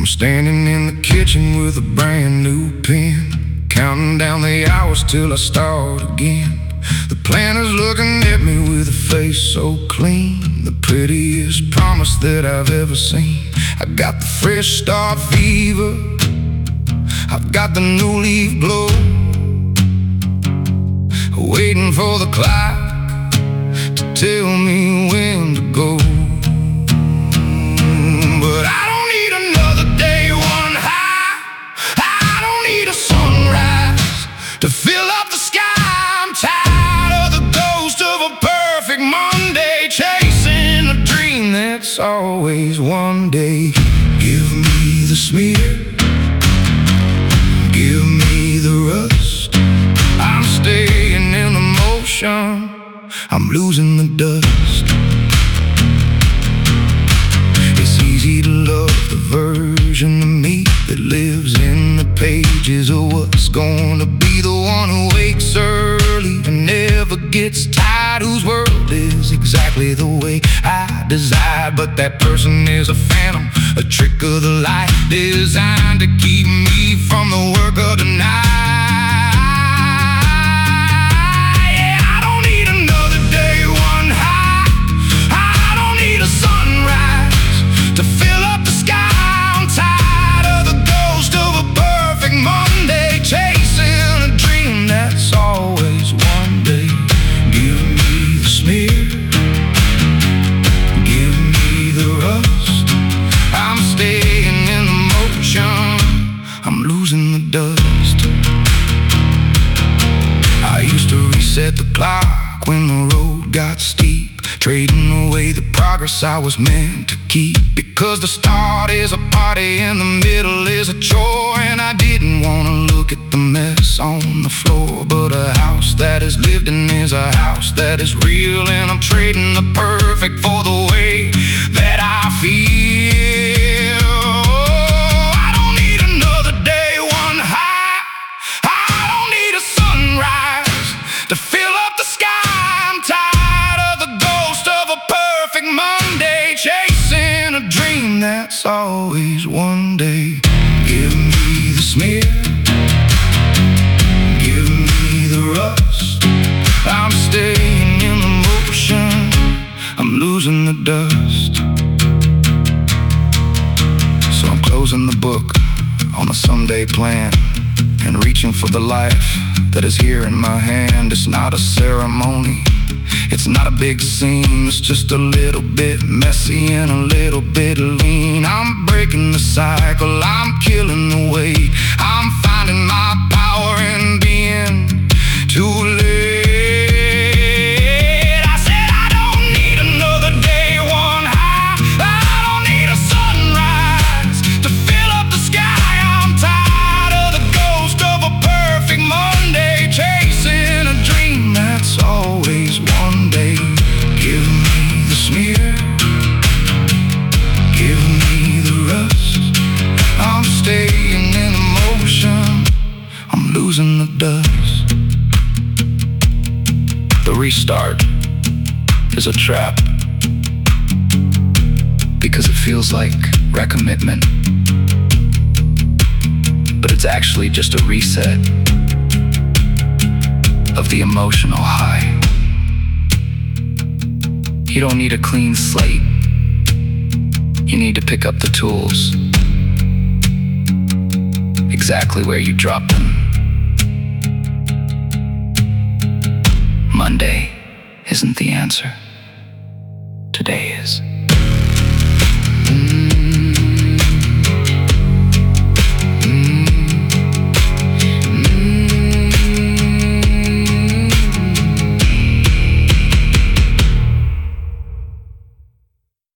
I'm standing in the kitchen with a brand new pen, counting down the hours till I start again. The planner's looking at me with a face so clean, the prettiest promise that I've ever seen. I got the fresh start fever, I've got the new leaf glow, waiting for the clock to tell me when to go. But I don't need another day one high, I don't need a sunrise to fill up the sky. I'm tired of the ghost of a perfect Monday, chasing a dream that's always one day. Give me the smear, give me the rust. I'm staying in the motion, I'm losing the dust. It's easy to love the version of me that lives in the pages of what's gonna be, the one who wakes early and never gets tired, whose world is exactly the way I desire. But that person is a phantom, a trick of the light, designed to keep me from the work of the night. Set the clock when the road got steep, trading away the progress I was meant to keep. Because the start is a party and the middle is a chore, and I didn't want to look at the mess on the floor. But a house that is lived in is a house that is real, and I'm trading the perfect for the way that I feel. I don't need another day one high, I don't need a sunrise to fill up the sky. I'm tired of the ghost of a perfect Monday, chasing a dream that's always one day. Give me the smear, give me the rust. I'm staying in the motion, I'm losing the dust. So I'm closing the book on a someday plan, and reaching for the life that is here in my hand. It's not a ceremony, it's not a big scene, it's just a little bit messy and a little bit lean. I'm breaking the cycle, I'm killing the weight, I'm finding my power in being too late. I said I don't need another day one high, I don't need a sunrise to fill up the sky. I'm tired of the ghost of a perfect Monday, chasing a dream that's always one day. Give me the smear, give me the rust. I'm staying in the motion, I'm losing the dust. The restart is a trap, because it feels like recommitment, but it's actually just a reset of the emotional high. You don't need a clean slate, you need to pick up the tools exactly where you dropped them. Monday isn't the answer, today is.